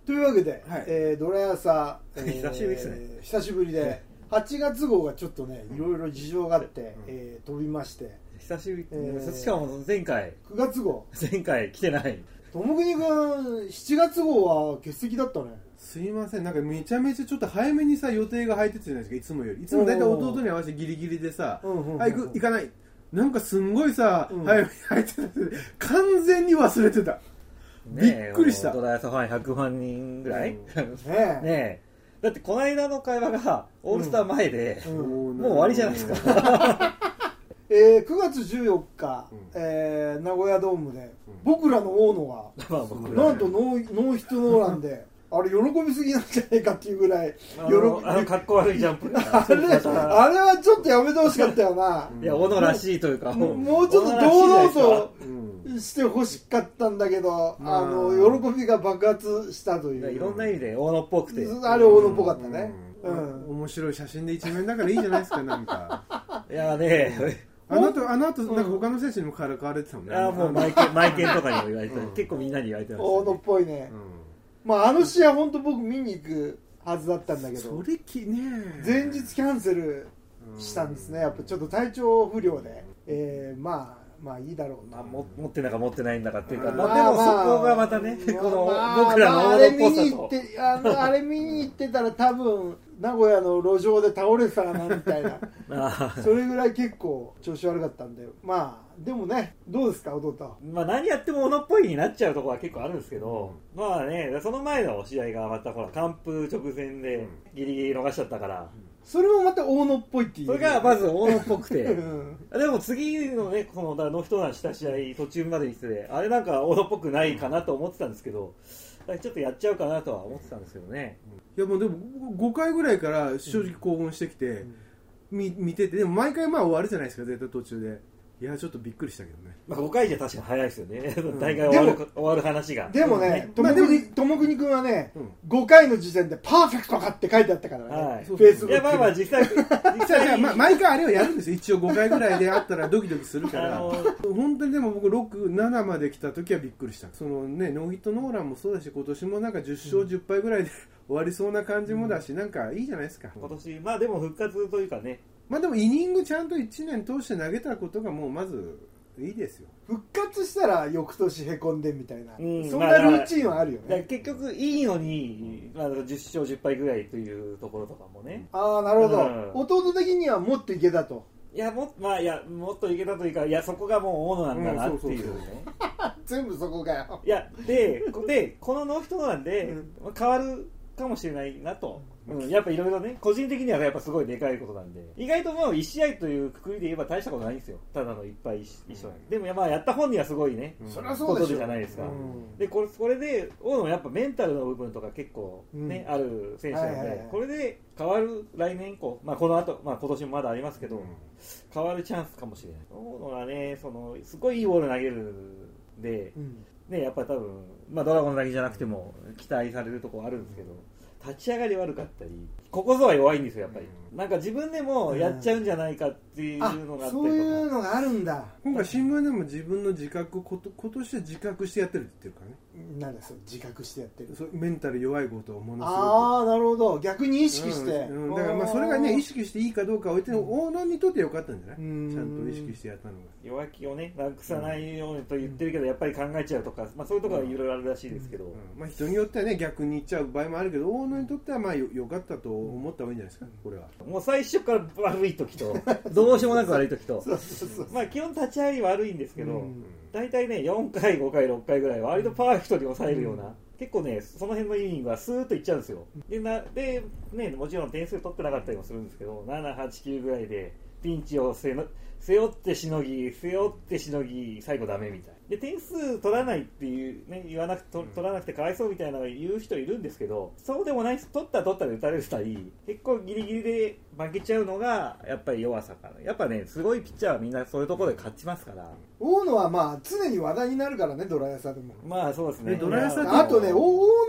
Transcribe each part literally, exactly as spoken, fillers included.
というわけで、 はいえー、ドラヤサ、えー、 久しぶりですね。 久しぶりではちがつ号がちょっとねいろいろ事情があって、うんえー、飛びまして久しぶり、 えー、 しかも前回くがつ号前回来てないともくにくんしちがつ号は欠席だったね。 すいません、なんかめちゃめちゃちょっと早めにさ予定が入ってたじゃないですか。いつもよりいつもだいたい弟に合わせてギリギリでさあ行く行かないなんかすんごいさ、うん、早めに入ってた完全に忘れてた。びっくりした。 ドラヤサファンひゃくまんにんぐらい、うん、ねえねえだってこの間の会話がオールスター前で、うんうん、もう終わりじゃないですかえー、くがつじゅうよっか、うんえー、名古屋ドームで、うん、僕らの大野が、まあ、なんとノー、ノーヒットノーランであれ喜びすぎなんじゃないかっていうぐらいあのあのかっこ悪いジャンプあれあれはちょっとやめてほしかったよな。 いや小野らしいというかもう、もうちょっと堂々としてほしかったんだけど、うん、あの喜びが爆発したという。 いろんな意味で大野っぽくてあれ大野っぽかったね、 うんうんうん、面白い写真で一面だからいいじゃないですかなんかいやね、 うん、あの後あの後なんか他の選手にもからかわれてたもんね。 あもうマイケンマイケンとかにも言われてた、うん、結構みんなに言われてました、ね、 大野っぽいね、うん、まああの試合本当僕見に行くはずだったんだけどそれきね前日キャンセルしたんですね。やっぱちょっと体調不良で、えー、まあまあいいだろうな、 まあ、も持ってんだか持ってないんだかっていうか、まあ、でもそこがまたね、まあ、この、まあ、僕らのあれ見に行ってあのあれ見に行ってたら多分名古屋の路上で倒れてたかなみたいなそれぐらい結構調子悪かったんで、まあでもねどうですか弟。 まあ何やっても小野っぽいになっちゃうところは結構あるんですけど、うん、まあねその前の試合がまたほら完封直前でギリギリ逃しちゃったから、うんそれもまた大野っぽいっていう、 ね、それがまず大野っぽくて、うん、でも次のねこのノーヒットランした試合途中までにしてあれなんか大野っぽくないかなと思ってたんですけどちょっとやっちゃうかなとは思ってたんですけどね。 いやもうでもごかいぐらいから正直興奮してきて、うん、見, 見ててでも毎回まあ終わるじゃないですか絶対途中で。いやちょっとびっくりしたけどね、 まあ、ごかいじゃ確かに早いですよね、うん、大会終わる、終わる話が。 でもねともくにくんはね、うん、ごかいの時点でパーフェクトかって書いてあったからね、はい、フェイスブック。いやまあまあ実際実際まあ、毎回あれをやるんですよ一応ごかいぐらいであったらドキドキするから本当に。でも僕ろく、ななまで来た時はびっくりした。そのねノーヒットノーランもそうだし今年もなんかじゅっしょうじゅっぱいぐらいで終わりそうな感じもだし、うん、なんかいいじゃないですか今年。まあでも復活というかね、 まあでもイニングちゃんといちねん通して投げたことがもうまずいいですよ。 復活したら翌年へこんでみたいな、うん、そんなルーチンはあるよね。 結局いいのに、まあ、じゅっしょうじゅっぱいぐらいというところとかもね。 ああなるほど、うん、弟的にはもっといけたと。 いやも、まあ、いやもっといけたというかいやそこがもう大野なんだなっていうね、 全部そこがよ。 いやででこのノーヒットノーランで、うん、変わるかもしれないなと、うん、やっぱいろいろね個人的にはやっぱすごいでかいことなんで意外ともういち試合というくくりで言えば大したことないんですよ。ただのいっぱい一緒、うん、でもまあやった本にはすごいね、 うん、そりゃそうでしょことじゃないですか、うん、でこれこれで大野もやっぱメンタルの部分とか結構ね、うん、ある選手なんで、はいはいはい、これで変わる来年以降、まあ、この後、まあ今年もまだありますけど、うん、変わるチャンスかもしれない。大野がねそのすごいいいボール投げるんで、うんね、やっぱ多分、まあ、ドラゴンだけじゃなくても期待されるところあるんですけど、立ち上がり悪かったりここぞは弱いんですよやっぱり、うん、なんか自分でもやっちゃうんじゃないかっていうのがあったりとか、 そういうのがあるんだ。 今回新聞でも自分の自覚こと今年は自覚してやってるって言ってるからね。 なんだそれ自覚してやってる。 そうメンタル弱いことをものすごく。 ああなるほど逆に意識して、 うんうん、だからまあそれがね意識していいかどうか置いての大野にとってよかったんじゃない、うん、ちゃんと意識してやったのが。 弱気をねなくさないようにと言ってるけど、うん、やっぱり考えちゃうとか、まあ、そういうところはいろいろあるらしいですけど、うんうんまあ、人によってはね逆に言っちゃう場合もあるけど大野にとってはまあ よ, よかったと思った方がいいんじゃないですかこれは。 もう最初から悪い時とどうしようもなく悪い時とまあ基本立ち上がり悪いんですけど、うん、大体ねよんかいごかいろっかいぐらいは割とパーフェクトに抑えるような、うん、結構ねその辺のイニングはスーッといっちゃうんですよ。でなで、ね、もちろん点数取ってなかったりもするんですけどななはちきゅうぐらいでピンチを背の背負ってしのぎ背負ってしのぎ最後ダメみたいで点数取らないっていう、ね、言わなくて取らなくてかわいそうみたいなの言う人いるんですけどそうでもない取った取ったで打たれたり結構ギリギリで負けちゃうのがやっぱり弱さかな。やっぱねすごいピッチャーはみんなそういうところで勝ちますから。 大野はまあ常に話題になるからねドラヤサでも。 まあそうですね。 ドラヤサあとね大野登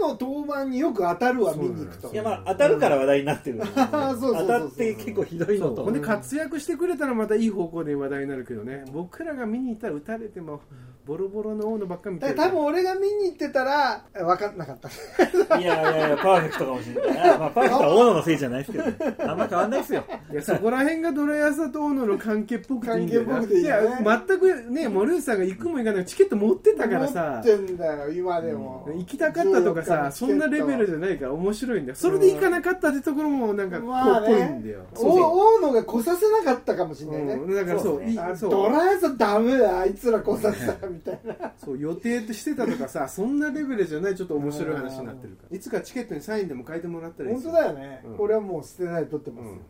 登板によく当たるわ見に行くと。 いやまあ当たるから話題になってる、ね、当たって結構ひどいのと、 ほんで活躍してくれたらまたいい方向で話題になるけどね、僕らが見に行ったら打たれてもボロボロの大野ばっか見てる。 多分俺が見に行ってたら分かんなかったいやいやいやパーフェクトかもしれない。まあ、パーフェクトは大野のせいじゃないですけど、ね、あんま変わんないですよ。 いやそこら辺がドラヤサと大野の関係っぽくていいんだよな。 関係っぽくていいよね。 いや全くね森内さんが行くも行かないチケット持ってたからさ、 持ってんだよ今でも、 うん、行きたかったとかさそんなレベルじゃないから面白いんだよ。それで行かなかったってところもなんかこうっぽいんだよ。 大野が来させなかったかもしれないね、 うん、だからそう、 ね、ドラヤサダメだあいつら来させたらみたいなそう予定してたとかさそんなレベルじゃないちょっと面白い話になってるから、いつかチケットにサインでも書いてもらったらいいですよ。 本当だよね、うん、これはもう捨てないで取ってます、うん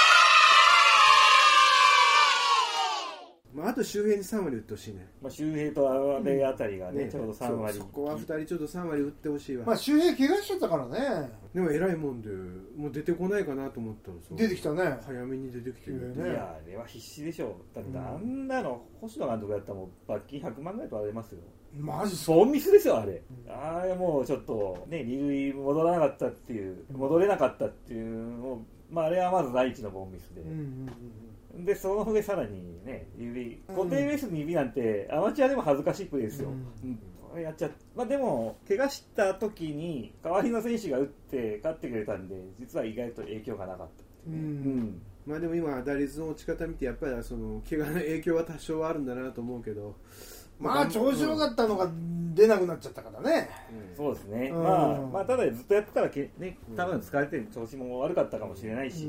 まあ、あと周平にさん割打ってほしいね、 まあ、周平と阿部あたりが ね,、うん、ねちょうどさん割そ, そこはふたりちょっとさん割打ってほしいわ。 まあ周平怪我しちゃったからね。 でも偉いもんでもう出てこないかなと思ったら出てきたね。 早めに出てきてるね。いやあれは必死でしょ。だってあんなの星野監督だったらもう罰金ひゃくまんぐらい取られますよ。 マジそうミスですよあれ、うん、あれもうちょっとね二塁戻らなかったっていう戻れなかったっていうのを、まあ、あれはまず第一のボンミスで、うんうんうん、でその上さらにね指固定ベースに指なんてアマチュアでも恥ずかしいプレーですよ、うんうん、やっちゃまあ、でも怪我した時に代わりの選手が打って勝ってくれたんで実は意外と影響がなかった、ね、うん、 うんまあ、でも今打率の落ち方見てやっぱりその怪我の影響は多少はあるんだなと思うけど、 まあ調子良かったのが出なくなっちゃったからね、 うん、そうですね、うんまあ、まあただずっとやってたらけ、ね、多分疲れて調子も悪かったかもしれないし、うん、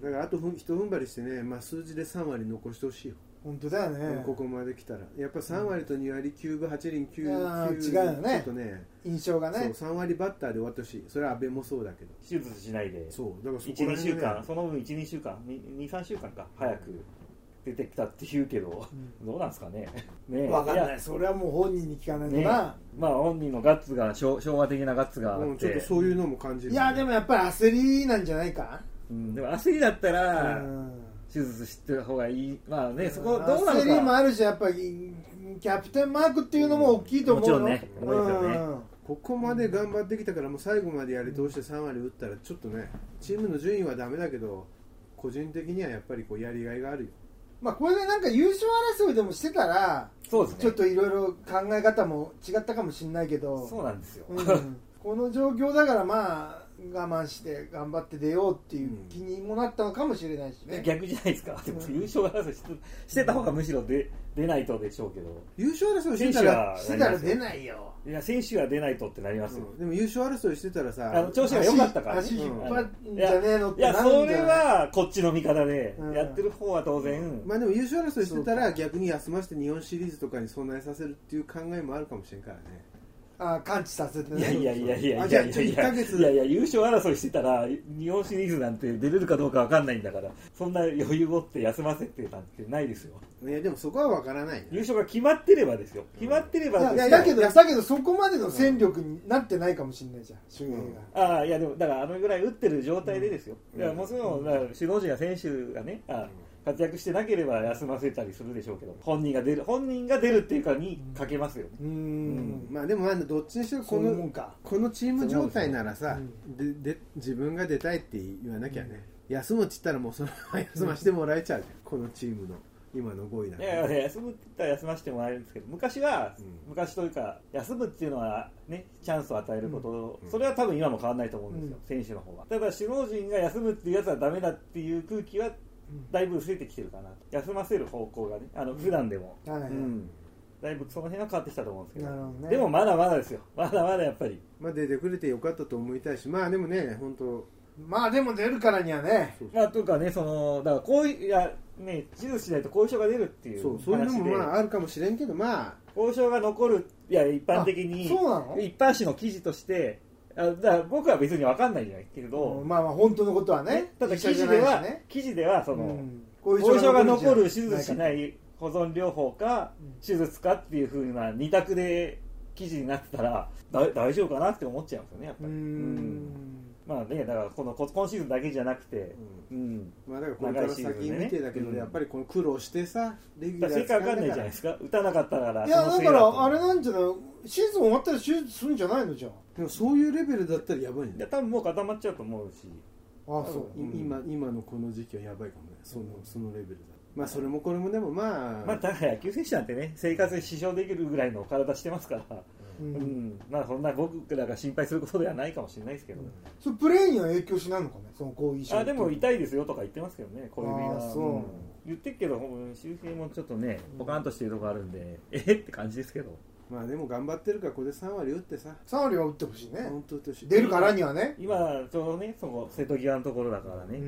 だからあとひと踏ん張りしてね、まあ、数字でさん割残してほしいよ。 本当だよね。 ここまで来たらやっぱさん割とに割きゅうぶはち厘きゅう、違うよね。 ちょっとね印象がね。 そうさん割バッターで終わってほしい。それは阿部もそうだけど手術しないでそうだからそこらいちにしゅうかんその分いちにしゅうかんにさんしゅうかんか早く出てきたって言うけど、うん、どうなんですかね。ね分かんない。それはもう本人に聞かないとな、ね、 まあ本人のガッツが昭和的なガッツがあって、うん、 ちょっとそういうのも感じる、 ね、いやでもやっぱり焦りなんじゃないか、 うん、でも焦りだったら、うん手術してる方がいい。まあね、そこどうなのか。焦りもあるし、やっぱりキャプテンマークっていうのも大きいと思うよ。 もちろんね、重いですよね、うん。 ここまで頑張ってきたからもう最後までやり通してさん割打ったらちょっとね、チームの順位はダメだけど、個人的にはやっぱりこうやりがいがあるよ。 まあこれでなんか優勝争いでもしてたら、 そうですね。 ちょっといろいろ考え方も違ったかもしれないけど。 そうなんですよ。 うん、この状況だからまあ。我慢して頑張って出ようっていう気にもなったのかもしれないしね、 うん、逆じゃないですか。でも優勝争いして、してた方がむしろ出出ないとでしょうけど、 優勝争いしてたらしてたら出ないよ。 いや選手は出ないとってなりますよ、 うん、でも優勝争いしてたらさあの調子が良かったから、ね、 足引っ張っじゃねえのっていやそれはこっちの味方で、うん、やってる方は当然、 うん、まあでも優勝争いしてたら逆に休ませて日本シリーズとかに備えさせるっていう考えもあるかもしれんからね。 あ感知させて、ね、 いやいやいやいやいやいやいやいやいや優勝争いしてたら日本シリーズなんて出れるかどうか分かんないんだからそんな余裕を持って休ませてなんてないですよ。 いやでもそこは分からない、ね、 優勝が決まってればですよ。決まってればですよ。 いやいやだけどだけどそこまでの戦力になってないかもしれないじゃん周平が、 うん、ああいやでもだからあのぐらい打ってる状態でですよ、うん、いやもちろん指導陣や選手がねあ活躍してなければ休ませたりするでしょうけど本人が出る本人が出るっていうかにかけますよね。 うん、うん、まあでもあのどっちにしろこのこのチーム状態ならさ、うん、でで自分が出たいって言わなきゃね、うん、休むって言ったらもうその休ませてもらえちゃうじゃん、うん、このチームの今のごいだから、 いやいや休むって言ったら休ませてもらえるんですけど昔は、うん、昔というか休むっていうのはねチャンスを与えること、うん、それは多分今も変わらないと思うんですよ、うん、選手の方は。ただ首脳陣が休むっていうやつはダメだっていう空気はだいぶ薄れてきてるかな。休ませる方向がねあの普段でも、うんはいはいうん、だいぶその辺は変わってきたと思うんですけど、ね、でもまだまだですよ。まだまだやっぱり、 まあ、出てくれてよかったと思いたいし、まあでもね本当まあでも出るからにはねまあというかねそのだからこういういやね手術しないと後遺症が出るっていうそうそういうのもまああるかもしれんけどまあ後遺症が残るいや一般的にそうなの一般紙の記事としてあだから僕は別に分かんないじゃないけど、 うん、まあまあ本当のことはねただ記事では、ね、記事ではその、うん後遺症が残る手術しない保存療法か手術かっていう風な二択で記事になってたらだ大丈夫かなって思っちゃうんですよねやっぱり。うんまあね、だからこの今シーズンだけじゃなくて、 うんうん、 まあだからこれから先見てだけど、ね、やっぱりこの苦労してさ、レギュラー正解わかんないじゃないですか。打たなかったから。 いやだからあれなんじゃない、シーズン終わったら手術するんじゃないのじゃん。 でもそういうレベルだったらやばいんだよ。 いや多分もう固まっちゃうと思うし。 ああそう。 今今のこの時期はやばいかもね。そのそのレベルだ。まあそれもこれもでもまあ。 まあただ野球選手なんてね、生活に支障できるぐらいの体してますから。うんうん、まあそんな僕らが心配することではないかもしれないですけど、うん、 それプレーには影響しないのかね、その後遺症。 あでも痛いですよとか言ってますけどね、小指が。 あそう、うん、 言ってるけど周平もちょっとねポカンとしてるとこあるんで、うん、えって感じですけど、 まあでも頑張ってるからこれでさん割打ってさ、 さん割は打ってほしいね。 本当打ってほしい。 出るからにはね、 今ちょうどねその瀬戸際のところだからね、うん、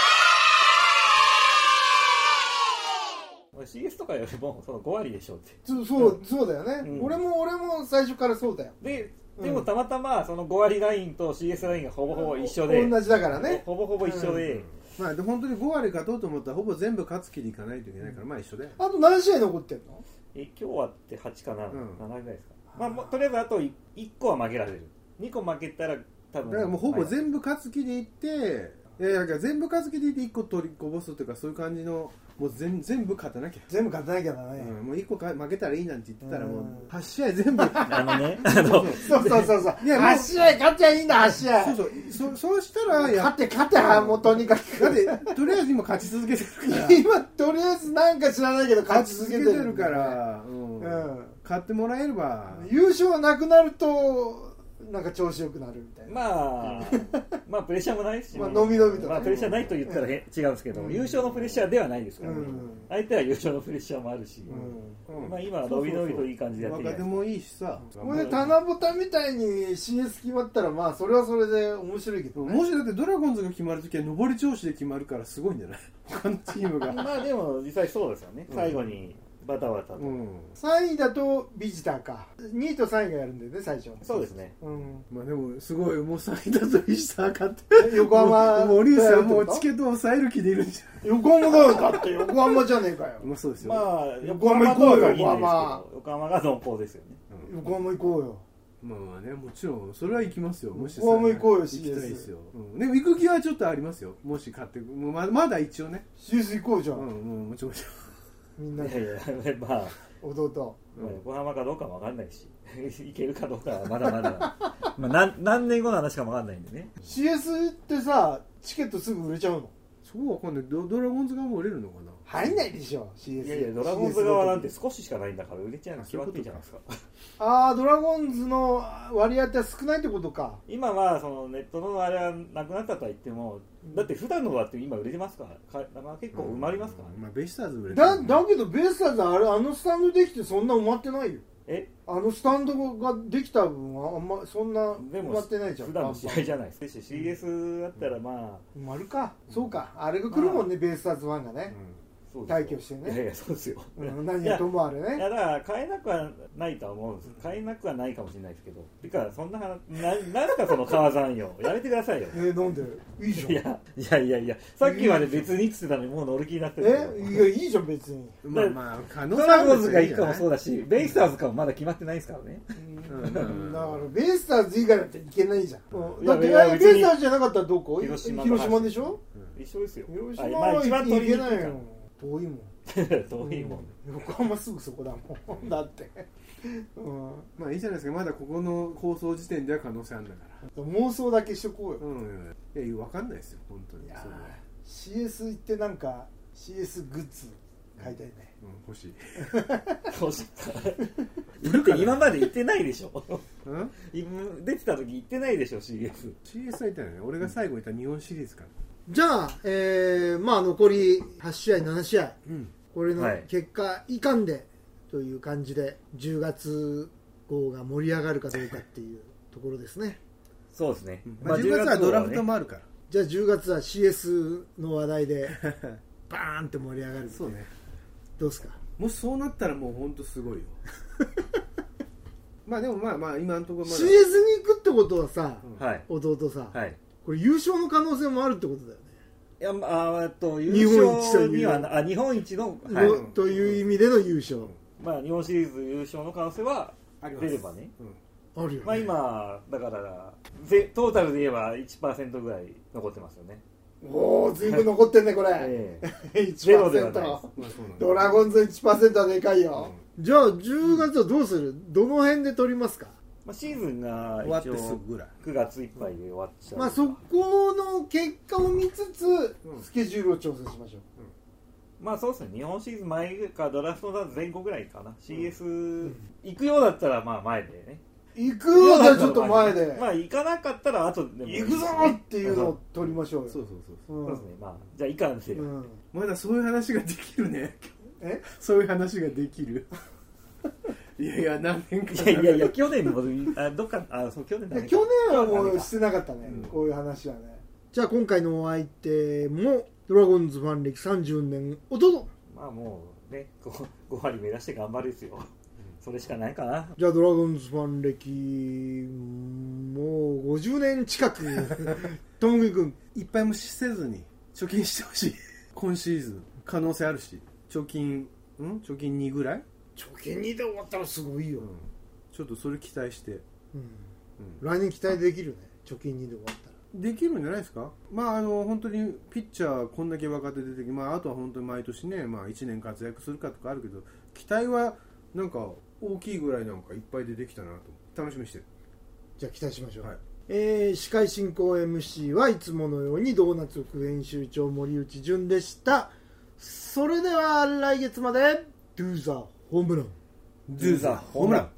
シーエス とかよりもそのご割でしょって。 そうそう、そうだよね、うん、俺も俺も最初からそうだよ。 ででもたまたまそのご割ラインと シーエス ラインがほぼほぼ一緒で、 同じだからね、 ほぼほぼ一緒で、うん、 まあで本当にご割勝とうと思ったらほぼ全部勝つ気でいかないといけないから、まあ一緒で。 あと何試合残ってんの？ え今日はってはちかな、うん、ななぐらいですか。まあもうとりあえずあといっこは負けられる。にこ負けたら多分だからもうほぼ全部勝つ気でいって、いやいや全部勝つ気でいっていっこ取りこぼすというかそういう感じの。もう 全, 全部勝たなきゃ全部勝たなきゃだね、 うん、もういっこか負けたらいいなんて言ってたらもうはち試合全部あのねあのそうそうそうそういやはち試合勝っちゃいいんだはち試合そうそう そ, そうしたら勝って勝ってもうとにかくだってとりあえず今勝ち続けてるから今とりあえずなんか知らないけど勝ち続けて る, てるから、うんうん、勝ってもらえれば優勝がなくなるとなんか調子よくなるみたいな。 まあまあプレッシャーもないし、 まあ、のびのびと、ね、 まあ、プレッシャーないと言ったらへ、うん、違うんですけど、うん、優勝のプレッシャーではないですからね、うん、相手は優勝のプレッシャーもあるし、うんうん、まあ今はのびのびといい感じでやってる。 若手もいいしさ、 これで棚ぼたみたいに シーエス 決まったらまあそれはそれで面白いけど、ね、 もしだってドラゴンズが決まるときは上り調子で決まるからすごいんじゃない他のチームがまあでも実際そうですよね、うん、最後にバタバタと、うん、 さんいだとビジターか、にいとさんいがやるんだよね最初。 そうですね、 うん、 まあでもすごいもうさんいだとビジターかって横浜森内さんもうチケットを抑える気でいるんじゃん。 横浜だよだって横浜じゃねえかよ。 まあそうですよ、 まあ横浜行こうよ横浜横浜が濃厚ですよね、 うん、横浜行こうよ。 まあまあね、もちろんそれは行きますよ。もし横浜行こうよ。 行きたいですよ、うん、でも行く気はちょっとありますよ。もし買ってま, まだ一応ねシーエス 行こうじゃん、 うん、もうもちろんみんなで。 いやいやまあ弟、 まあ、横浜かどうかも分かんないし行けるかどうかはまだまだまあ 何, 何年後の話かも分かんないんでね。 シーエス ってさチケットすぐ売れちゃうの？ そうわかんない。 ド, ドラゴンズ側も売れるのかな。 入んないでしょ シーエス。 いやいやドラゴンズ側なんて少ししかないんだから売れちゃうの決まっていいじゃないですか。 ああドラゴンズの割合って少ないってことか。 今はそのネットのあれはなくなったとは言っても、だって普段のだって今売れてますからか結構埋まりますからね、 うんまあ、ベイスターズ売れてる、 だ, だけどベイスターズあれあのスタンドできてそんな埋まってないよ。 えあのスタンドができた分はあんまそんな埋まってないじゃん。 普段の試合じゃないです。シーエス だったらまあ埋まるか、うん、そうかあれが来るもんね、まあ、ベイスターズファンがね、うん、大挙してね。 いやいやそうですよ、 うん、何やともあれね。 いやだから買えなくはないとは思うんです。買えなくはないかもしれないですけど、てかそんな話 な, なんかその川山よやめてくださいよ。 えー、なんでいいじゃん。 いやいやいやいやさっきまで別にっつってたのにもう乗る気になってる。 えいやいいじゃん別に。 まあまあ可能ドラゴンズが行くかもそうだしベイスターズかもまだ決まってないですからね。 だからベイスターズ以外だっていけないじゃん、うん、だってベイスターズじゃなかったらどこ？広 島, 広島でしょ、 うん、一緒ですよ。 広島は行けないよ。遠いもん遠いもん、 うん、横浜すぐそこだもんだって、 うん、まあいいじゃないですか。まだここの放送時点では可能性あるんだから妄想だけしとこうよ、 うん、いや分かんないですよ本当に。いやシーエス 行ってなんか シーエス グッズ買いたいね、 うん、欲しい欲しいだって今まで行ってないでしょうん、 出てた時行ってないでしょ シーエス。 シーエス は行ったよね。俺が最後行った日本シリーズかな。 じゃあ、えー、まあ残りはち試合なな試合、うん、これの結果いかんでという感じでじゅうがつ号が盛り上がるかどうかっていうところですね。 そうですね、 まあ、じゅうがつはドラフトもあるから、 じゃあじゅうがつは シーエス の話題でバーンって盛り上がる。 そうね。 どうですか。 もしそうなったらもう本当すごいよまあでもまあまあ今のところまだシーエス に行くってことはさ、 うん、 弟さ、 はい、 これ優勝の可能性もあるってことだよね。 いやあっと優勝にはあ日本一の、 はい、という意味での優勝、 まあ日本シリーズ優勝の可能性は出ればね、 ああるよね。 まあ今だからぜトータルで言えば いちパーセント ぐらい残ってますよね。 おお、ずいぶん残ってんねこれ、ええ、いちパーセント ゼロではないです。ドラゴンズ いちパーセント はでかいよ、うん、じゃあじゅうがつはどうする？どの辺で取りますか？ まあ、シーズンが終わってすぐぐらいくがついっぱいで終わっちゃう、 まあ、そこの結果を見つつ、うん、スケジュールを調整しましょう、 うん、まあそうですね、日本シーズン前かドラフトだと前後ぐらいかな、うん、シーエス 行くようだったらまあ前でね、 行くようだったらちょっと前で、 まあ行かなかったら後でも行くぞっていうのを取りましょうよ。 そうそうそう、うん、そうですね、まあじゃあいかんせよ、うん、 まだそういう話ができるね。えそういう話ができる。いやいや何年か、 いやいやいや去年もあどっかあそう去年だ、 ね、去年はもうしてなかったね、うん、こういう話はね。じゃあ今回のお相手もドラゴンズファン歴さんじゅうねん弟。 まあもうね 5, ご割目指して頑張るですよ。それしかないかな。 じゃあドラゴンズファン歴もうごじゅうねん近くともぐ君いっぱい無視せずに貯金してほしい。今シーズン可能性あるし、貯金ん貯金にぐらい、 貯金にで終わったらすごいよ、うん、 ちょっとそれ期待して、うんうん、来年期待できるね、貯金にで終わったらできるんじゃないですか。まああの本当にピッチャーこんだけ若手出てき、まああとは本当に毎年ね、まあいちねん活躍するかとかあるけど、期待はなんか大きいぐらいなんかいっぱい出てきたなと楽しみにしてる。 じゃあ期待しましょう、はい。えー、司会進行 エムシー はいつものようにドーナツ副編集長森内潤でした。それでは来月まで Do the ホームラン Do the ホームラン